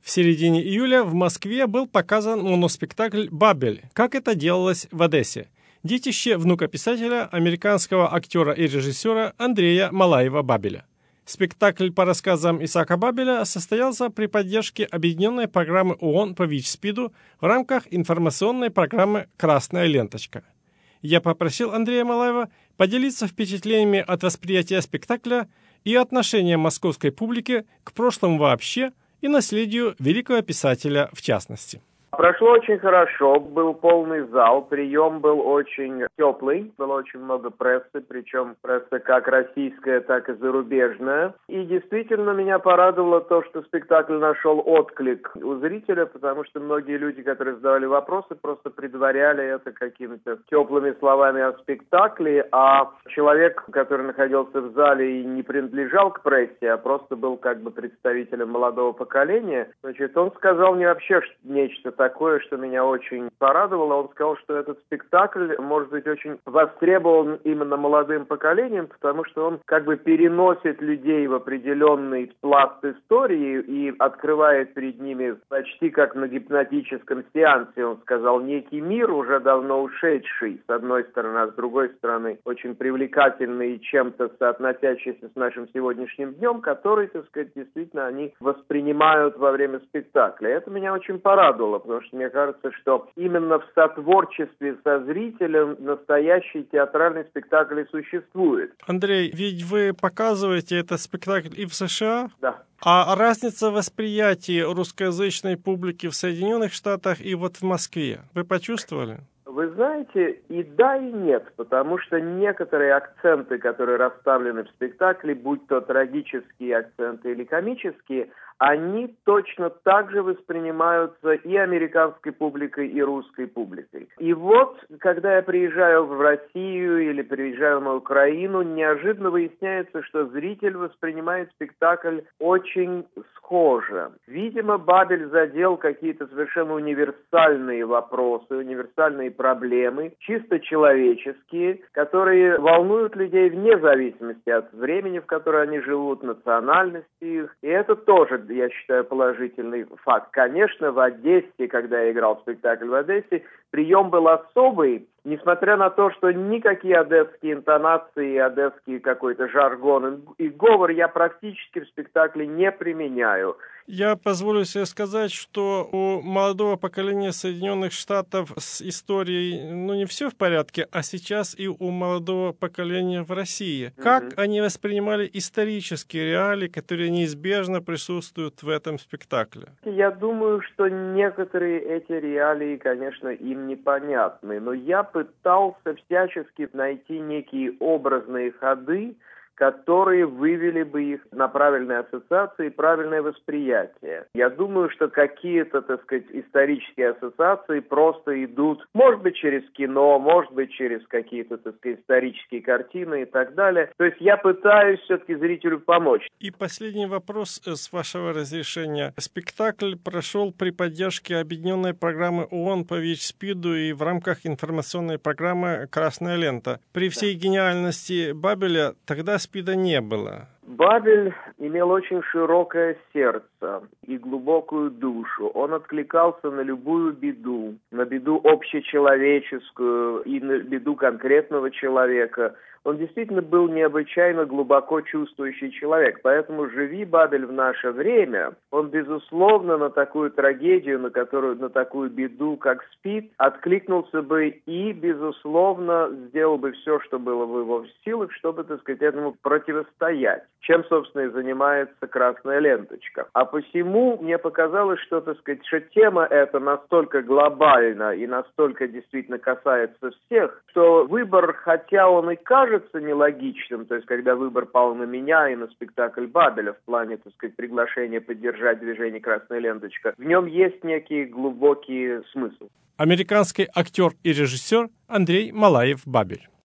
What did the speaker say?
В середине июля в Москве был показан моноспектакль «Бабель», как это делалось в Одессе. Детище внука писателя, американского актера и режиссера Андрея Малаева-Бабеля. Спектакль по рассказам Исаака Бабеля состоялся при поддержке объединенной программы ООН по ВИЧ-СПИДу в рамках информационной программы «Красная ленточка». Я попросил Андрея Малаева поделиться впечатлениями от восприятия спектакля и отношения московской публики к прошлому вообще и наследию великого писателя в частности. Прошло очень хорошо, был полный зал, прием был очень теплый, было очень много прессы, причем пресса как российская, так и зарубежная. И действительно меня порадовало то, что спектакль нашел отклик у зрителя, потому что многие люди, которые задавали вопросы, просто предваряли это какими-то теплыми словами о спектакле, а человек, который находился в зале и не принадлежал к прессе, а просто был как бы представителем молодого поколения, значит, он сказал мне вообще нечто такое, что меня очень порадовало. Он сказал, что этот спектакль может быть очень востребован именно молодым поколением, потому что он как бы переносит людей в определенный пласт истории и открывает перед ними почти как на гипнотическом сеансе, он сказал, некий мир, уже давно ушедший, с одной стороны, а с другой стороны, очень привлекательный и чем-то соотносящийся с нашим сегодняшним днем, который, так сказать, действительно они воспринимают во время спектакля. Это меня очень порадовало, потому что мне кажется, что именно в сотворчестве со зрителем настоящий театральный спектакль и существует. Андрей, ведь вы показываете этот спектакль и в США? Да. А разница восприятия русскоязычной публики в Соединенных Штатах и вот в Москве, вы почувствовали? Вы знаете, и да, и нет, потому что некоторые акценты, которые расставлены в спектакле, будь то трагические акценты или комические, они точно так же воспринимаются и американской публикой, и русской публикой. И вот, когда я приезжаю в Россию или приезжаю на Украину, неожиданно выясняется, что зритель воспринимает спектакль очень схоже. Видимо, Бабель задел какие-то совершенно универсальные вопросы, универсальные проблемы, чисто человеческие, которые волнуют людей вне зависимости от времени, в которое они живут, национальности их. И это тоже, я считаю, положительный факт. Конечно, в Одессе, когда я играл в спектакль в Одессе, прием был особый, несмотря на то, что никакие одесские интонации, одесский какой-то жаргон и говор я практически в спектакле не применяю. Я позволю себе сказать, что у молодого поколения Соединенных Штатов с историей, не все в порядке, а сейчас и у молодого поколения в России. Как они воспринимали исторические реалии, которые неизбежно присутствуют в этом спектакле? Я думаю, что некоторые эти реалии, конечно, им непонятны, но я пытался всячески найти некие образные ходы, которые вывели бы их на правильные ассоциации и правильное восприятие. Я думаю, что какие-то, так сказать, исторические ассоциации просто идут, может быть, через кино, может быть, через какие-то, так сказать, исторические картины и так далее. То есть я пытаюсь все-таки зрителю помочь. И последний вопрос, с вашего разрешения. Спектакль прошел при поддержке объединенной программы ООН по ВИЧ-СПИДу и в рамках информационной программы «Красная лента». При всей гениальности Бабеля тогда СПИДа не было. Бабель имел очень широкое сердце и глубокую душу. Он откликался на любую беду, на беду общечеловеческую и на беду конкретного человека. Он действительно был необычайно глубоко чувствующий человек. Поэтому, живи Бабель в наше время, он, безусловно, на такую трагедию, на такую беду, как СПИД, откликнулся бы и, безусловно, сделал бы все, что было в его силах, чтобы, так сказать, этому противостоять. Чем, собственно, и занимается «Красная ленточка». А посему мне показалось, что, так сказать, что тема эта настолько глобальна и настолько действительно касается всех, что выбор, хотя он и кажется нелогичным, то есть когда выбор пал на меня и на спектакль Бабеля в плане, так сказать, приглашения поддержать движение «Красная ленточка», в нем есть некий глубокий смысл. Американский актер и режиссер Андрей Малаев-Бабель.